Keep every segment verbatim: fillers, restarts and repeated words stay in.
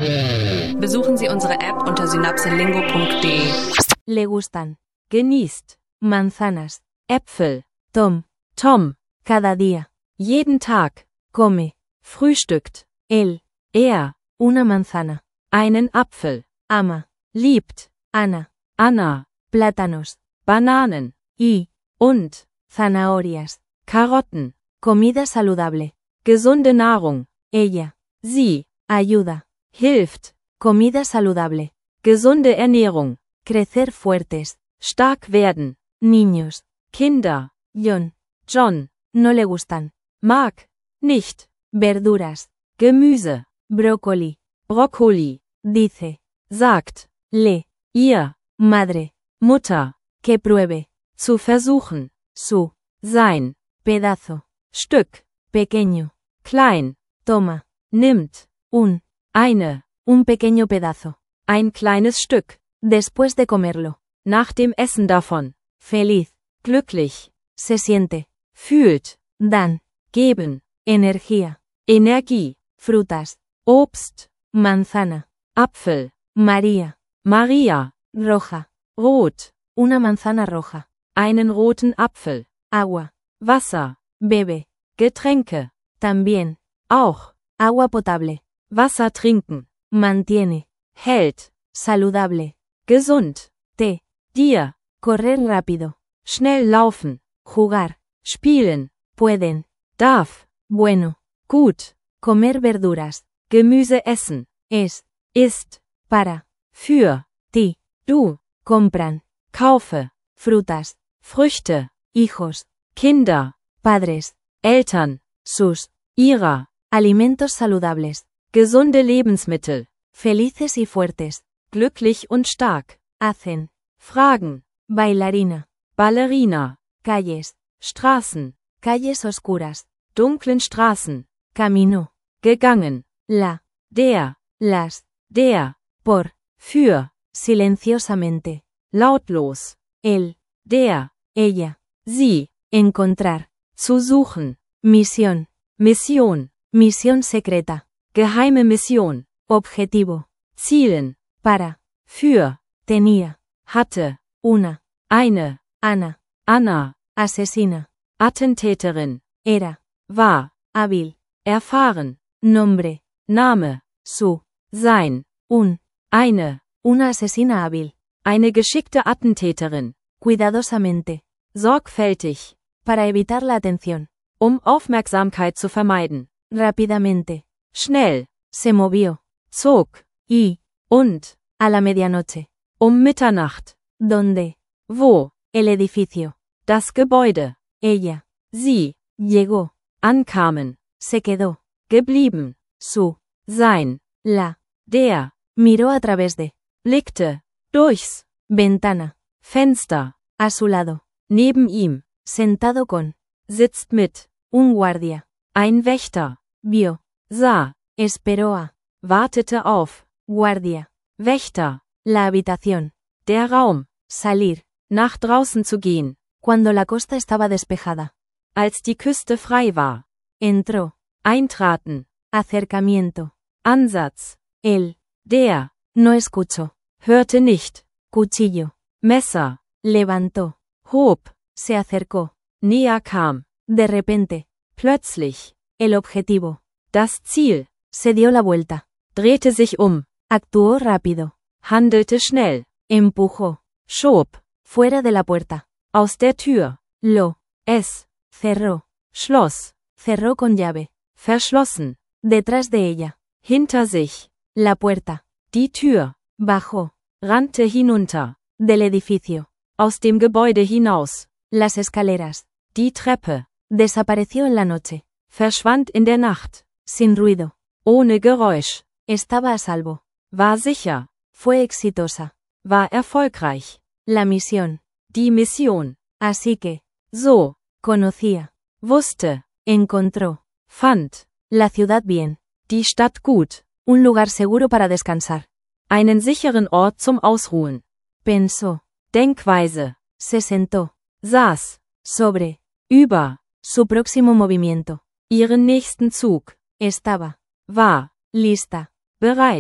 Besuchen Sie unsere App unter synapselingo punkt de. Le gustan. Genießt. Manzanas. Äpfel. Tom. Tom. Cada día. Jeden Tag. Come. Frühstückt. Él. Er. Una manzana. Einen Apfel. Ama. Liebt. Ana. Anna. Plátanos. Bananen. Y. Und. Zanahorias. Karotten. Comida saludable. Gesunde Nahrung. Ella. Sie. Ayuda. Hilft. Comida saludable. Gesunde Ernährung. Crecer fuertes. Stark werden. Niños. Kinder. John. John. No le gustan. Mag. Nicht. Verduras. Gemüse. Brócoli. Brokkoli. Dice. Sagt. Le. Ihr. Madre. Mutter. Que pruebe. Zu versuchen. Su. Sein. Pedazo. Stück. Pequeño. Klein. Toma. Nimmt. Un. Eine. Un pequeño pedazo. Ein kleines Stück. Después de comerlo. Nach dem Essen davon. Feliz. Glücklich. Se siente. Fühlt. Dan. Geben. Energía. Energie. Frutas. Obst. Manzana. Apfel. María. Maria. Roja. Rot. Una manzana roja. Einen roten Apfel. Agua. Wasser. Bebe. Getränke. También. Auch. Agua potable. Wasser trinken. Mantiene. Hält. Saludable. Gesund. Te. Dir. Correr rápido. Schnell laufen. Jugar. Spielen. Pueden. Darf. Bueno. Gut. Comer verduras. Gemüse essen. Es. Ist. Para. Für. Ti. Du. Compran. Kaufe. Frutas. Früchte. Hijos. Kinder. Padres. Eltern. Sus. Ihrer. Alimentos saludables. Gesunde Lebensmittel. Felices y fuertes. Glücklich und stark. Hacen. Fragen. Bailarina. Ballerina. Calles. Straßen. Calles oscuras. Dunklen Straßen. Camino. Gegangen. La. Der. Las. Der. Por. Für. Silenciosamente. Lautlos. Él. Der. Ella. Sie. Encontrar. Zu suchen. Misión. Mission. Misión secreta. Geheime Mission. Objetivo. Zielen. Para. Für. Tenía. Hatte. Una. Eine. Ana. Anna. Asesina. Attentäterin. Era. War. Hábil. Erfahren. Nombre. Name. Su. Sein. Un. Eine. Una asesina hábil. Eine geschickte Attentäterin. Cuidadosamente. Sorgfältig. Para evitar la atención. Um Aufmerksamkeit zu vermeiden. Rápidamente. Schnell. Se movió. Zog. Y. Und. A la medianoche. Um Mitternacht. ¿Dónde? Wo. El edificio. Das Gebäude. Ella. Sie. Llegó. Ankamen. Se quedó. Geblieben. Su. Sein. La. Der. Miró a través de. Blickte. Durchs. Ventana. Fenster. A su lado. Neben ihm. Sentado con. Sitzt mit. Un guardia. Ein Wächter. Vio. Sah. Esperó a. Wartete auf. Guardia. Wächter. La habitación. Der Raum. Salir. Nach draußen zu gehen. Cuando la costa estaba despejada. Als die Küste frei war. Entró. Eintraten. Acercamiento. Ansatz. Él. Der. No escuchó. Hörte nicht. Cuchillo. Messer. Levantó. Hob. Se acercó. Näher kam. De repente. Plötzlich. El objetivo. Das Ziel. Se dio la vuelta. Drehte sich um. Actuó rápido. Handelte schnell. Empujó. Schob. Fuera de la puerta. Aus der Tür. Lo. Es. Cerró. Schloss. Cerró con llave. Verschlossen. Detrás de ella. Hinter sich. La puerta. Die Tür. Bajó. Rannte hinunter. Del edificio. Aus dem Gebäude hinaus. Las escaleras. Die Treppe. Desapareció en la noche. Verschwand in der Nacht. Sin ruido. Ohne Geräusch. Estaba a salvo. War sicher. Fue exitosa. War erfolgreich. La misión. Die Mission. Así que. So. Conocía. Wusste. Encontró. Fand. La ciudad bien. Die Stadt gut. Un lugar seguro para descansar. Einen sicheren Ort zum Ausruhen. Pensó. Denkweise. Se sentó. Saß. Sobre. Über. Su próximo movimiento. Ihren nächsten Zug. Estaba. War. Lista. Bereit.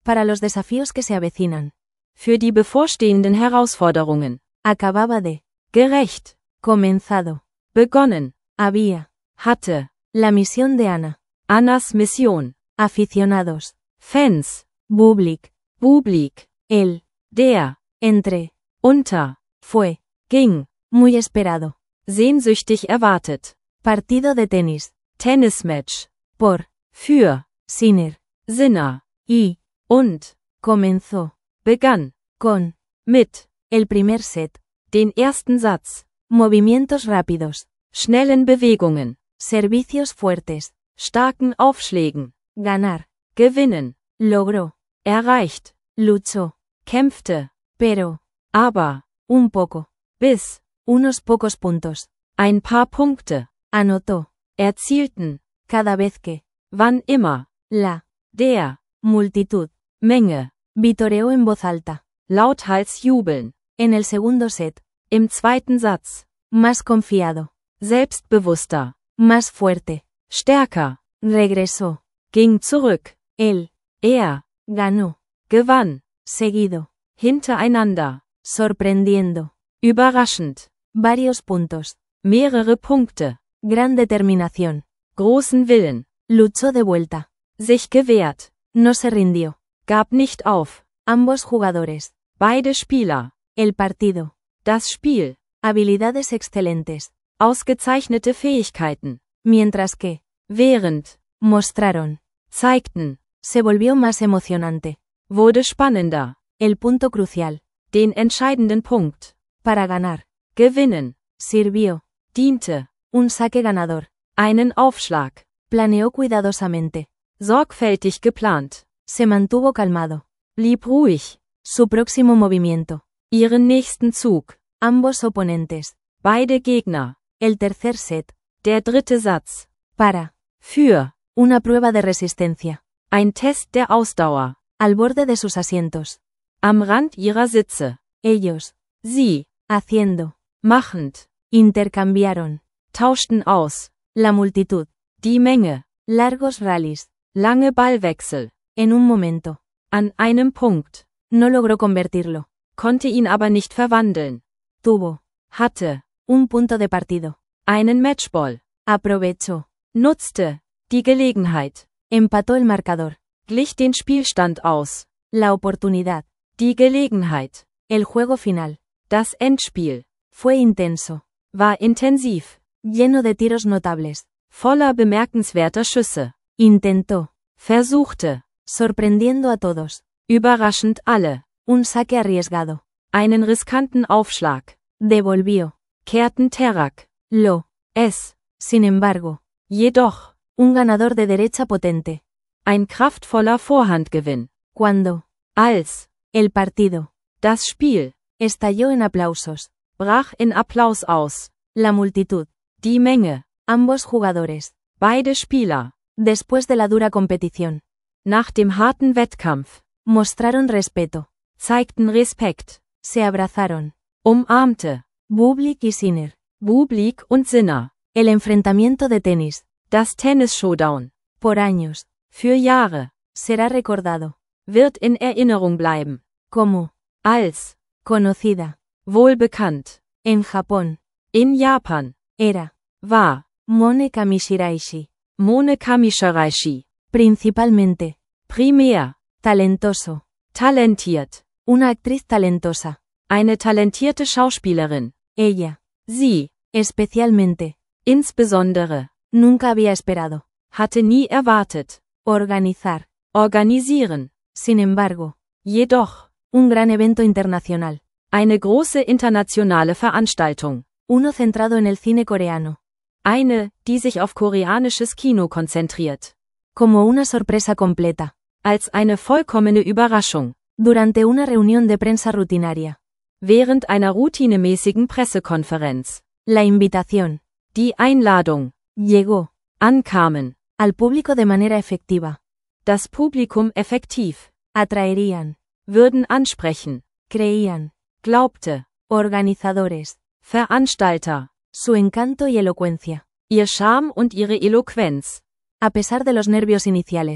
Para los desafíos que se avecinan. Für die bevorstehenden Herausforderungen. Acababa de. Gerecht. Comenzado. Begonnen. Había. Hatte. La misión de Ana. Annas Mission. Aficionados. Fans. Public. Publik. El. Der. Entre. Unter. Fue. Ging. Muy esperado. Sehnsüchtig erwartet. Partido de tenis. Tennismatch. Por. Für. Sinner. Sinner. Y. Und. Comenzó. Begann. Con. Mit. El primer set. Den ersten Satz. Movimientos rápidos. Schnellen Bewegungen. Servicios fuertes. Starken Aufschlägen. Ganar. Gewinnen. Logró. Erreicht. Luchó. Kämpfte. Pero. Aber. Un poco. Bis. Unos pocos puntos. Ein paar Punkte. Anotó. Erzielten. Cada vez que. Wann immer. La. Der. Multitud. Menge. Vitoreó en voz alta. Lauthals jubeln. En el segundo set. Im zweiten Satz. Más confiado. Selbstbewusster. Más fuerte. Stärker. Regresó. Ging zurück. Él. Er. Ganó. Gewann. Seguido. Hintereinander. Sorprendiendo. Überraschend. Varios puntos. Mehrere Punkte. Gran determinación. Großen Willen. Luchó de vuelta. Sich gewehrt. No se rindió. Gab nicht auf. Ambos jugadores. Beide Spieler. El partido. Das Spiel. Habilidades excelentes. Ausgezeichnete Fähigkeiten. Mientras que. Während. Mostraron. Zeigten. Se volvió más emocionante. Wurde spannender. El punto crucial. Den entscheidenden Punkt. Para ganar. Gewinnen. Sirvió. Diente. Un saque ganador. Einen Aufschlag. Planeó cuidadosamente. Sorgfältig geplant. Se mantuvo calmado. Blieb ruhig. Su próximo movimiento. Ihren nächsten Zug. Ambos oponentes. Beide Gegner. El tercer set. Der dritte Satz. Para. Für. Una prueba de resistencia. Ein Test der Ausdauer. Al borde de sus asientos. Am Rand ihrer Sitze. Ellos. Sie. Haciendo. Machend. Intercambiaron. Tauschten aus. La multitud. Die Menge. Largos rallies. Lange Ballwechsel. En un momento. An einem Punkt. No logró convertirlo. Konnte ihn aber nicht verwandeln. Tuvo. Hatte. Un punto de partido. Einen Matchball. Aprovechó. Nutzte. Die Gelegenheit. Empató el marcador. Glich den Spielstand aus. La oportunidad. Die Gelegenheit. El juego final. Das Endspiel. Fue intenso. War intensiv. Lleno de tiros notables. Voller bemerkenswerter Schüsse. Intentó. Versuchte. Sorprendiendo a todos. Überraschend alle. Un saque arriesgado. Einen riskanten Aufschlag. Devolvió. Kehrten Terrak. Lo. Es. Sin embargo. Jedoch. Un ganador de derecha potente. Ein kraftvoller Vorhandgewinn. Cuando. Als. El partido. Das Spiel. Estalló en aplausos. Brach in Applaus aus. La multitud. Die Menge. Ambos jugadores. Beide Spieler. Después de la dura competición. Nach dem harten Wettkampf. Mostraron respeto. Zeigten Respekt. Se abrazaron. Umarmte. Bublik y Sinner. Bublik und Sinner. El enfrentamiento de tenis. Das Tennis-Showdown. Por años. Für Jahre. Será recordado. Wird in Erinnerung bleiben. Como. Als. Conocida. Wohlbekannt. En Japón. In Japan. Era. War. Mone Kamishiraishi. Mone Kamishiraishi. Principalmente. Primär. Talentoso. Talentiert. Una actriz talentosa. Eine talentierte Schauspielerin. Ella. Sie. Especialmente. Insbesondere. Nunca había esperado. Hatte nie erwartet. Organizar. Organisieren. Sin embargo. Jedoch. Un gran evento internacional. Eine große internationale Veranstaltung. Uno centrado en el cine coreano. Eine, die sich auf koreanisches Kino konzentriert. Como una sorpresa completa. Als eine vollkommene Überraschung. Durante una reunión de prensa rutinaria. Während einer routinemäßigen Pressekonferenz. La invitación. Die Einladung. Llegó. Ankamen. Al público de manera efectiva. Das Publikum effektiv. Atraerían. Würden ansprechen. Creían. Glaubte. Organizadores. Veranstalter. Su encanto y elocuencia. Ihr Charme und ihre Eloquenz. A pesar de los nervios iniciales.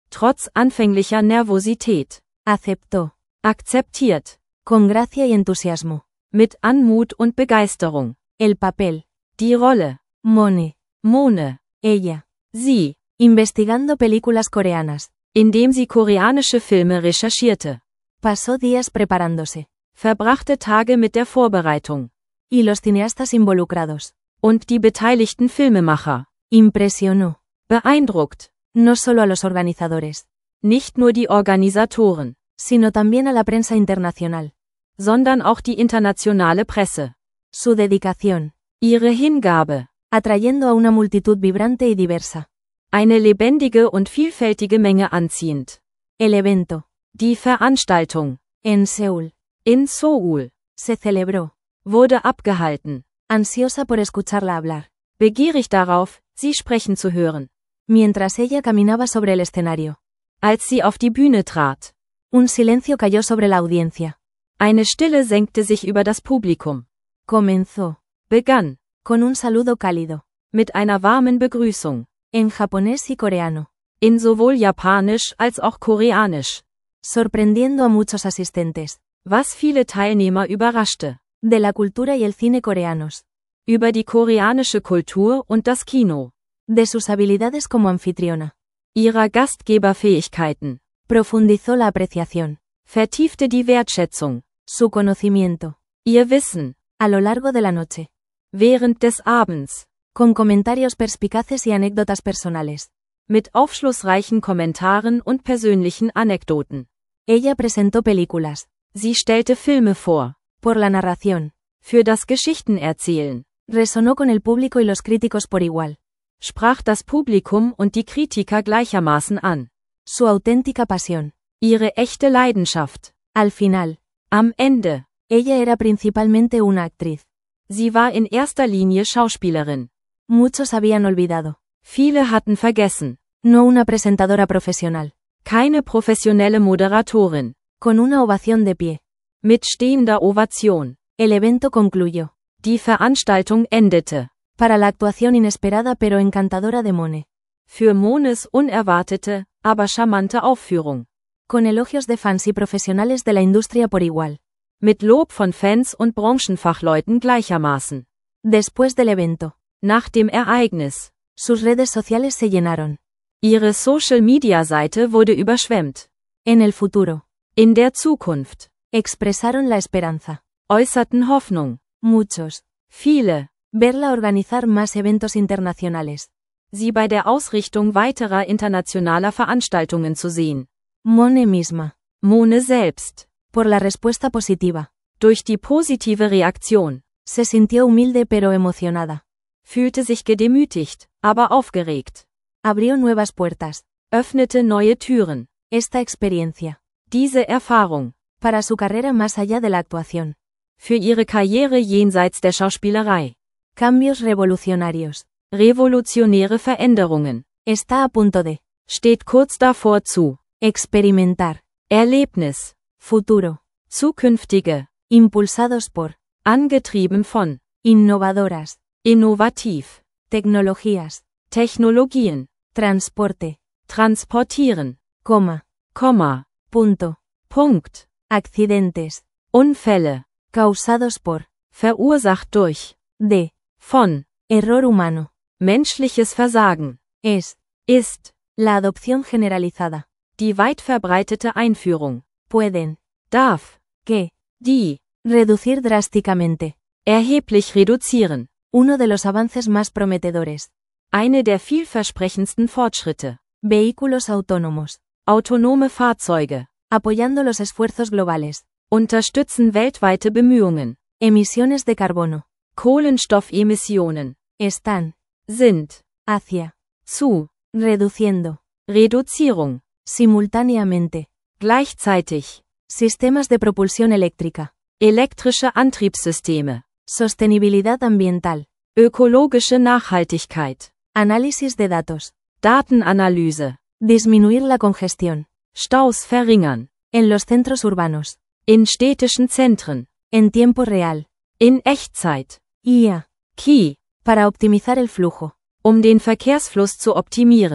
Trotz anfänglicher Nervosität. Aceptó. Akzeptiert. Con gracia y entusiasmo. Mit Anmut und Begeisterung. El papel. Die Rolle. Mone. Mone. Ella. Sie. Investigando películas coreanas. Indem sie koreanische Filme recherchierte. Pasó días preparándose. Verbrachte Tage mit der Vorbereitung. Y los cineastas involucrados. Und die beteiligten Filmemacher. Impresionó. Beeindruckt. No solo a los organizadores. Nicht nur die Organisatoren. Sino también a la prensa internacional. Sondern auch die internationale Presse. Su dedicación. Ihre Hingabe. Atrayendo a una multitud vibrante y diversa. Eine lebendige und vielfältige Menge anziehend. El evento. Die Veranstaltung. En Seúl. In Seoul. Se celebró. Wurde abgehalten. Ansiosa por escucharla hablar. Begierig darauf, sie sprechen zu hören. Mientras ella caminaba sobre el escenario. Als sie auf die Bühne trat. Un silencio cayó sobre la audiencia. Eine Stille senkte sich über das Publikum. Comenzó. Begann. Con un saludo cálido. Mit einer warmen Begrüßung. En japonés y coreano. In sowohl Japanisch als auch Koreanisch. Sorprendiendo a muchos asistentes. Was viele Teilnehmer überraschte. De la cultura y el cine coreanos. Über die koreanische Kultur und das Kino. De sus habilidades como anfitriona. Ihrer Gastgeberfähigkeiten. Profundizó la apreciación. Vertiefte die Wertschätzung. Su conocimiento. Ihr Wissen. A lo largo de la noche. Während des Abends. Con comentarios perspicaces y anécdotas personales. Mit aufschlussreichen Kommentaren und persönlichen Anekdoten. Ella presentó películas. Sie stellte Filme vor. Por la narración. Für das Geschichtenerzählen. Resonó con el público y los críticos por igual. Sprach das Publikum und die Kritiker gleichermaßen an. Su auténtica pasión. Ihre echte Leidenschaft. Al final. Am Ende. Ella era principalmente una actriz. Sie war in erster Linie Schauspielerin. Muchos habían olvidado. Viele hatten vergessen. No una presentadora profesional. Keine professionelle Moderatorin. Con una ovación de pie. Mit stehender Ovation. El evento concluyó. Die Veranstaltung endete. Para la actuación inesperada pero encantadora de Mone. Für Mones unerwartete, aber charmante Aufführung. Con elogios de fans y profesionales de la industria por igual. Mit Lob von Fans und Branchenfachleuten gleichermaßen. Después del evento. Nach dem Ereignis. Sus redes sociales se llenaron. Ihre Social-Media-Seite wurde überschwemmt. En el futuro. In der Zukunft. Expresaron la esperanza. Äußerten Hoffnung. Muchos. Viele. Verla organizar más eventos internacionales. Sie bei der Ausrichtung weiterer internationaler Veranstaltungen zu sehen. Mone misma. Mone selbst. Por la respuesta positiva. Durch die positive Reaktion. Se sintió humilde pero emocionada. Fühlte sich gedemütigt, aber aufgeregt. Abrió nuevas puertas. Öffnete neue Türen. Esta experiencia. Diese Erfahrung. Para su carrera más allá de la actuación. Für ihre Karriere jenseits der Schauspielerei. Cambios revolucionarios. Revolutionäre Veränderungen. Está a punto de. Steht kurz davor zu. Experimentar. Erlebnis. Futuro. Zukünftige. Impulsados por. Angetrieben von. Innovadoras. Innovativ. Tecnologías. Technologien. Transporte. Transportieren. Coma. Komma. Punto. Punkt. Accidentes. Unfälle. Causados por. Verursacht durch. De. Von. Error humano. Menschliches Versagen. Es. Ist. La adopción generalizada. Die weit verbreitete Einführung. Pueden. Darf. Que. Die. Reducir drásticamente. Erheblich reduzieren. Uno de los avances más prometedores. Eine der vielversprechendsten Fortschritte. Vehículos autónomos. Autonome Fahrzeuge. Apoyando los esfuerzos globales. Unterstützen weltweite Bemühungen. Emisiones de carbono. Kohlenstoffemissionen. Están. Sind. Hacia. Zu. Reduciendo. Reduzierung. Simultáneamente. Gleichzeitig. Sistemas de propulsión eléctrica. Elektrische Antriebssysteme. Sostenibilidad ambiental. Ökologische Nachhaltigkeit. Análisis de datos. Datenanalyse. Disminuir la congestión. Staus verringern. En los centros urbanos. In städtischen Zentren. En tiempo real. In Echtzeit. I A. Key. Para optimizar el flujo. Um den Verkehrsfluss zu optimieren.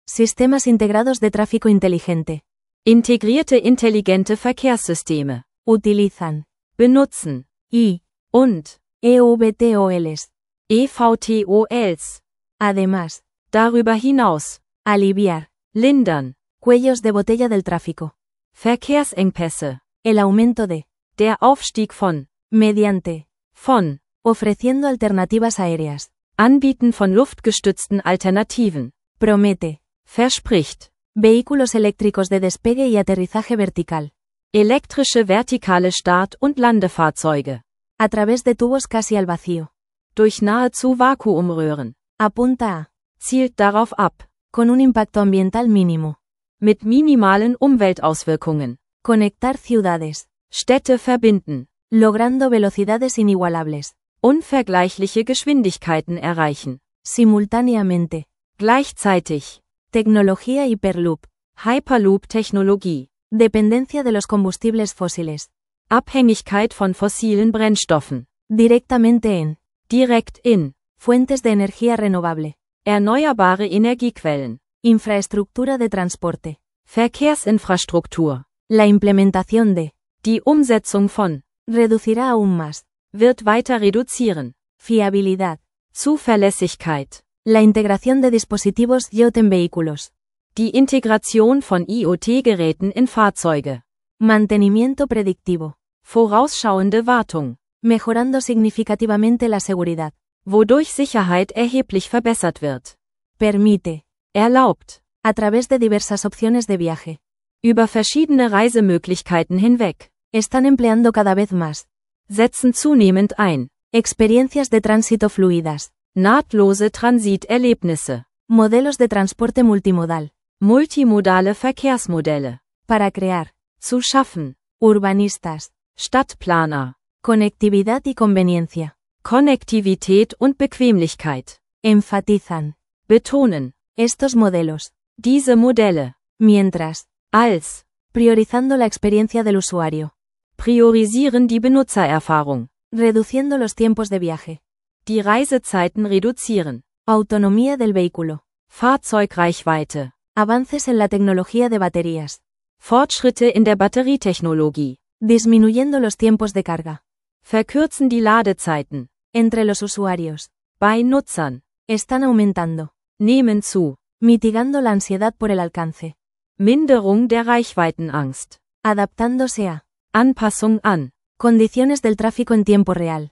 Sistemas integrados de tráfico inteligente. Integrierte intelligente Verkehrssysteme. Utilizan. Benutzen. I. Und. E V T O Ls. E V T O Ls. Además. Darüber hinaus. Aliviar. Lindern. Cuellos de botella del tráfico. Verkehrsengpässe. El aumento de. Der Aufstieg von. Mediante. Von. Ofreciendo alternativas aéreas. Anbieten von luftgestützten Alternativen. Promete. Verspricht. Vehículos eléctricos de despegue y aterrizaje vertical. Elektrische vertikale Start- und Landefahrzeuge. A través de tubos casi al vacío. Durch nahezu Vakuumröhren. Apunta a. Zielt darauf ab. Con un impacto ambiental mínimo. Mit minimalen Umweltauswirkungen. Conectar ciudades. Städte verbinden. Logrando velocidades inigualables. Unvergleichliche Geschwindigkeiten erreichen. Simultáneamente. Gleichzeitig. Tecnología Hyperloop. Hyperloop-Technologie. Dependencia de los combustibles fósiles. Abhängigkeit von fossilen Brennstoffen. Directamente en. Direkt in. Fuentes de energía renovable. Erneuerbare Energiequellen. Infraestructura de transporte. Verkehrsinfrastruktur. La implementación de. Die Umsetzung von. Reducirá aún más. Wird weiter reduzieren. Fiabilidad. Zuverlässigkeit. La integración de dispositivos I O T en vehículos. Die Integration von I O T-Geräten in Fahrzeuge. Mantenimiento predictivo. Vorausschauende Wartung. Mejorando significativamente la seguridad. Wodurch Sicherheit erheblich verbessert wird. Permite. Erlaubt. A través de diversas opciones de viaje. Über verschiedene Reisemöglichkeiten hinweg. Están empleando cada vez más. Setzen zunehmend ein. Experiencias de tránsito fluidas. Nahtlose Transiterlebnisse. Modelos de transporte multimodal. Multimodale Verkehrsmodelle. Para crear. Zu schaffen. Urbanistas. Stadtplaner. Conectividad y conveniencia. Konnektivität und Bequemlichkeit. Enfatizan. Betonen. Estos modelos. Diese Modelle. Mientras. Als. Priorizando la experiencia del usuario. Priorisieren die Benutzererfahrung. Reduciendo los tiempos de viaje. Die Reisezeiten reduzieren. Autonomía del vehículo. Fahrzeugreichweite. Avances en la tecnología de baterías. Fortschritte in der Batterietechnologie. Disminuyendo los tiempos de carga. Verkürzen die Ladezeiten. Entre los usuarios. Bei Nutzern. Están aumentando. Nehmen zu. Mitigando la ansiedad por el alcance. Minderung der Reichweitenangst. Adaptándose a. Anpassung an. Condiciones del tráfico en tiempo real.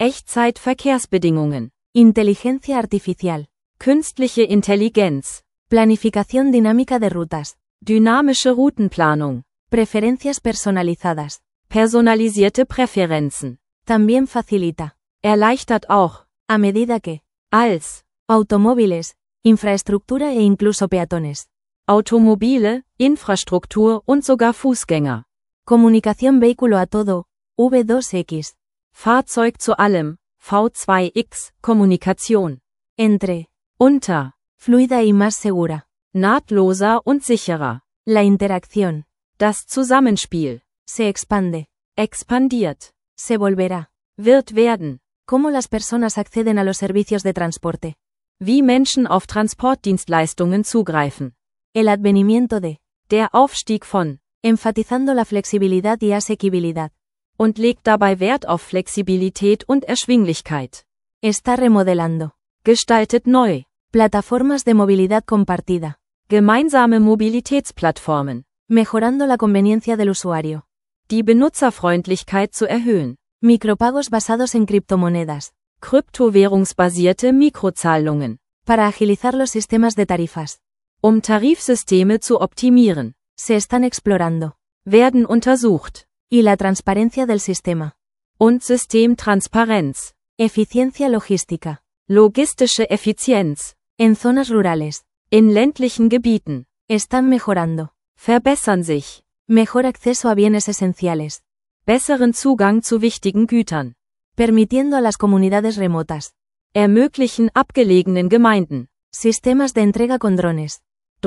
Echtzeit-Verkehrsbedingungen. Inteligencia artificial. Künstliche Intelligenz. Planificación dinámica de rutas. Dynamische Routenplanung. Preferencias personalizadas. Personalisierte Präferenzen. También facilita. Erleichtert auch. A medida que. Als. Automóviles. Infraestructura e incluso peatones. Automobile, Infrastruktur und sogar Fußgänger. Comunicación vehículo a todo. V dos X. Fahrzeug zu allem. V zwei X. Kommunikation. Entre. Unter. Fluida y más segura. Nahtloser und sicherer. La interacción. Das Zusammenspiel. Se expande. Expandiert. Se volverá. Wird werden. ¿Cómo las personas acceden a los servicios de transporte? Wie Menschen auf Transportdienstleistungen zugreifen. El advenimiento de. Der Aufstieg von. Enfatizando la flexibilidad y asequibilidad. Und legt dabei Wert auf Flexibilität und Erschwinglichkeit. Está remodelando. Gestaltet neu. Plataformas de movilidad compartida. Gemeinsame Mobilitätsplattformen. Mejorando la conveniencia del usuario. Die Benutzerfreundlichkeit zu erhöhen. Micropagos basados en criptomonedas. Kryptowährungsbasierte Mikrozahlungen. Para agilizar los sistemas de tarifas. Um Tarifsysteme zu optimieren. Se están explorando. Werden untersucht. Y la transparencia del sistema. Und Systemtransparenz. Eficiencia logística. Logistische Effizienz. En zonas rurales. In ländlichen Gebieten. Están mejorando. Verbessern sich. Mejor acceso a bienes esenciales. Besseren Zugang zu wichtigen Gütern. Permitiendo a las comunidades remotas. Ermöglichen abgelegenen Gemeinden. Sistemas de entrega con drones.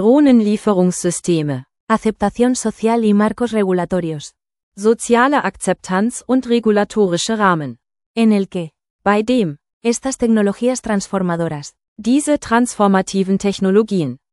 Drohnenlieferungssysteme. Aceptación social y marcos regulatorios. Soziale Akzeptanz und regulatorische Rahmen. En el que. Bei dem. Estas tecnologías transformadoras. Diese transformativen Technologien.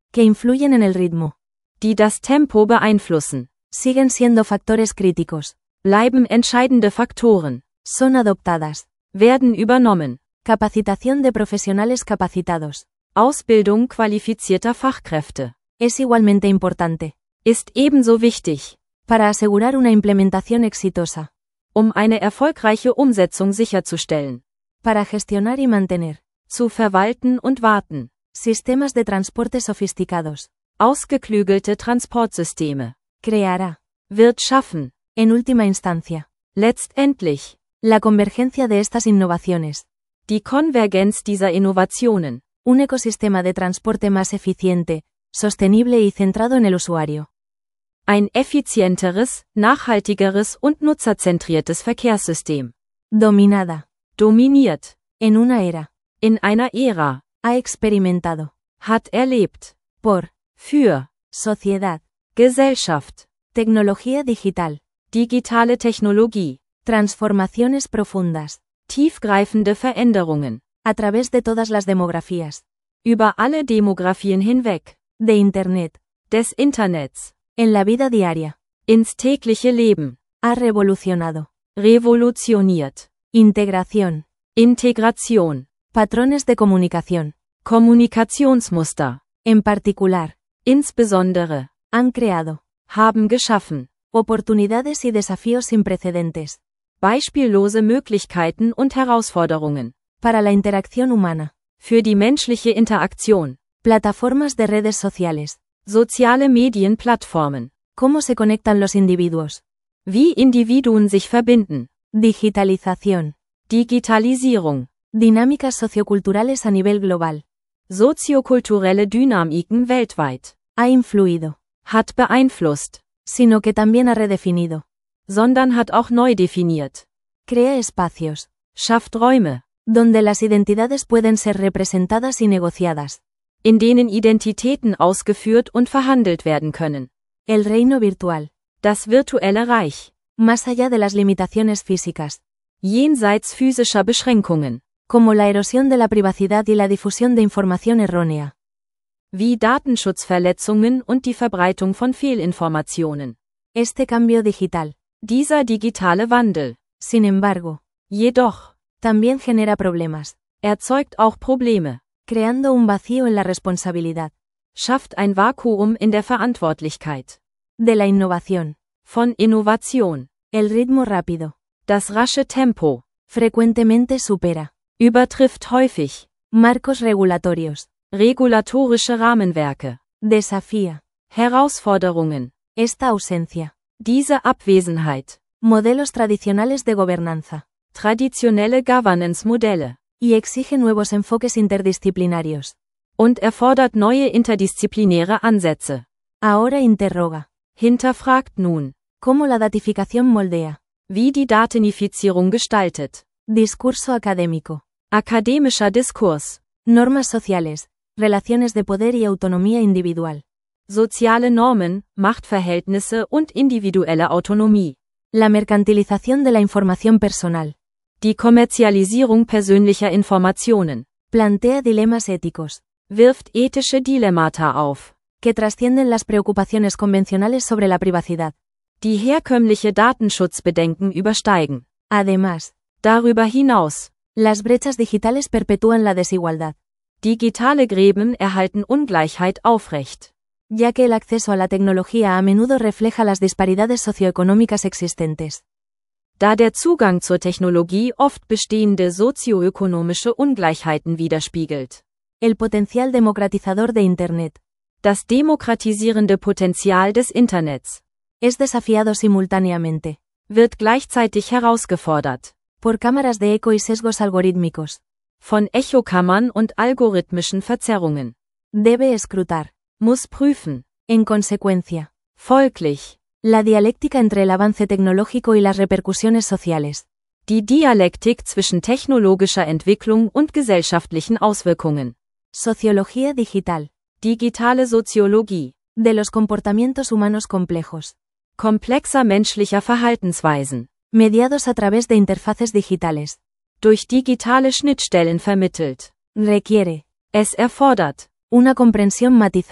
que influyen en el ritmo, die das Tempo beeinflussen, siguen siendo factores críticos, bleiben entscheidende Faktoren, son adoptadas, werden übernommen, capacitación de profesionales capacitados, Ausbildung qualifizierter Fachkräfte, es igualmente importante, ist ebenso wichtig, para asegurar una implementación exitosa, um eine erfolgreiche Umsetzung sicherzustellen, para gestionar y mantener, zu verwalten und warten, sistemas de transporte sofisticados, ausgeklügelte Transportsysteme, creará, wird schaffen, en última instancia, letztendlich, la convergencia de estas innovaciones, die Konvergenz dieser Innovationen, un ecosistema de transporte más eficiente, sostenible y centrado en el usuario. Ein effizienteres, nachhaltigeres und nutzerzentriertes Verkehrssystem. Dominada. Dominiert. En una era. In einer Ära. Ha experimentado. Hat erlebt. Por. Für. Sociedad. Gesellschaft. Tecnología digital. Digitale Technologie. Transformaciones profundas. Tiefgreifende Veränderungen. A través de todas las demografías. Über alle Demografien hinweg. De Internet. Des Internets. En la vida diaria. Ins tägliche Leben. Ha revolucionado. Revolutioniert. Integración. Integration. Patrones de comunicación. Kommunikationsmuster. En particular. Insbesondere. Han creado. Haben geschaffen. Oportunidades y desafíos sin precedentes. Beispiellose Möglichkeiten und Herausforderungen. Para la interacción humana. Für die menschliche Interaktion. Plataformas de redes sociales. Soziale Medienplattformen. ¿Cómo se conectan los individuos? Wie Individuen sich verbinden. Digitalización. Digitalisierung. Dinámicas socioculturales a nivel global. Soziokulturelle Dynamiken weltweit. Ha influido. Hat beeinflusst. Sino que también ha redefinido. Sondern hat auch neu definiert. Crea espacios. Schafft Räume. Donde las identidades pueden ser representadas y negociadas. In denen Identitäten ausgeführt und verhandelt werden können. El reino virtual. Das virtuelle Reich. Más allá de las limitaciones físicas. Jenseits physischer Beschränkungen. Como la erosión de la privacidad y la difusión de información errónea. Wie Datenschutzverletzungen und die Verbreitung von Fehlinformationen. Este cambio digital. Dieser digitale Wandel. Sin embargo. Jedoch. También genera problemas. Erzeugt auch Probleme. Creando un vacío en la responsabilidad. Schafft ein Vakuum in der Verantwortlichkeit. De la innovación. Von Innovation. El ritmo rápido. Das rasche Tempo. Frecuentemente supera. Übertrifft häufig. Marcos regulatorios. Regulatorische Rahmenwerke. Desafía. Herausforderungen. Esta ausencia. Diese Abwesenheit. Modelos tradicionales de gobernanza. Traditionelle Governance-Modelle. Y exige nuevos enfoques interdisciplinarios. Und erfordert neue interdisziplinäre Ansätze. Ahora interroga. Hinterfragt nun. Cómo la datificación moldea. Wie die Datenifizierung gestaltet. Discurso académico. Akademischer Diskurs. Normas sociales. Relaciones de poder y autonomía individual. Soziale Normen, Machtverhältnisse und individuelle Autonomie. La mercantilización de la información personal. Die Kommerzialisierung persönlicher Informationen. Plantea dilemas éticos. Wirft ethische Dilemmata auf. Que trascienden las preocupaciones convencionales sobre la privacidad. Die herkömmliche Datenschutzbedenken übersteigen. Además. Darüber hinaus. Las brechas digitales perpetúan la desigualdad. Digitale Gräben erhalten Ungleichheit aufrecht. Ya que el acceso a la tecnología a menudo refleja las disparidades socioeconómicas existentes. Da der Zugang zur Technologie oft bestehende sozioökonomische Ungleichheiten widerspiegelt. El potencial democratizador de Internet. Das demokratisierende Potenzial des Internets. Es desafiado simultáneamente. Wird gleichzeitig herausgefordert. Por cámaras de eco y sesgos algorítmicos. Von Echokammern und algorithmischen Verzerrungen. Debe escrutar. Muss prüfen. En consecuencia. Folglich. La dialéctica entre el avance tecnológico y las repercusiones sociales. Die Dialektik zwischen technologischer Entwicklung und gesellschaftlichen Auswirkungen. Sociología digital. Digitale Soziologie. De los comportamientos humanos complejos. Komplexer menschlicher Verhaltensweisen. Mediados a través de interfaces digitales. Durch digitale Schnittstellen vermittelt. Requiere. Es erfordert. Una comprensión matizada.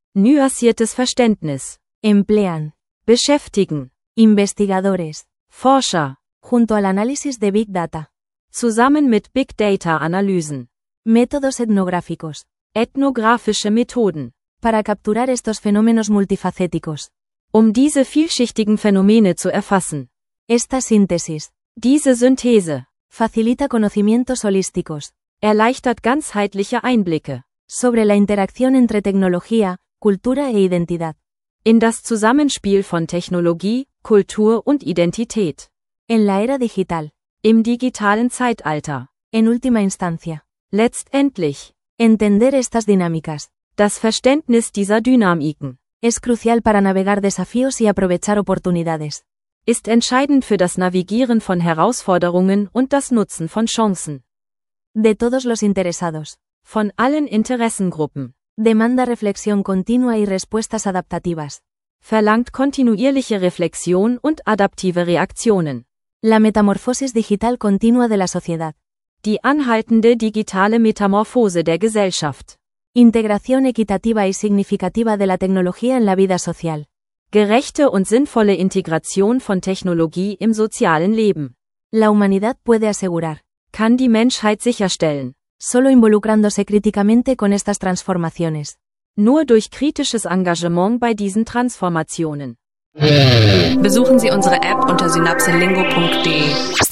Nuanciertes Verständnis. Emplean. Beschäftigen. Investigadores. Forscher. Junto al análisis de Big Data. Zusammen mit Big Data-Analysen. Métodos etnográficos. Ethnographische Methoden. Para capturar estos fenómenos multifacéticos. Um diese vielschichtigen Phänomene zu erfassen. Esta síntesis. Diese Synthese. Facilita conocimientos holísticos. Erleichtert ganzheitliche Einblicke. Sobre la interacción entre tecnología, cultura e identidad. In das Zusammenspiel von Technologie, Kultur und Identität. En la era digital. Im digitalen Zeitalter. En última instancia. Letztendlich. Entender estas dinámicas. Das Verständnis dieser Dynamiken. Es crucial para navegar desafíos y aprovechar oportunidades. Ist entscheidend für das Navigieren von Herausforderungen und das Nutzen von Chancen. De todos los interesados. Von allen Interessengruppen. Demanda reflexión continua y respuestas adaptativas. Verlangt kontinuierliche Reflexion und adaptive Reaktionen. La metamorfosis digital continua de la sociedad. Die anhaltende digitale Metamorphose der Gesellschaft. Integración equitativa y significativa de la tecnología en la vida social. Gerechte und sinnvolle Integration von Technologie im sozialen Leben. La humanidad puede asegurar. Kann die Menschheit sicherstellen. Solo involucrándose críticamente con estas transformaciones. Nur durch kritisches Engagement bei diesen Transformationen. Besuchen Sie unsere App unter synapselingo punkt de.